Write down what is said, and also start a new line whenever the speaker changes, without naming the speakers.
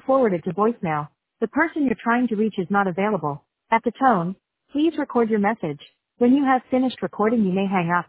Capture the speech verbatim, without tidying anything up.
forwarded to voicemail. The person you're trying to reach is not available. At the tone, please record your message. When you have finished recording, you may hang up.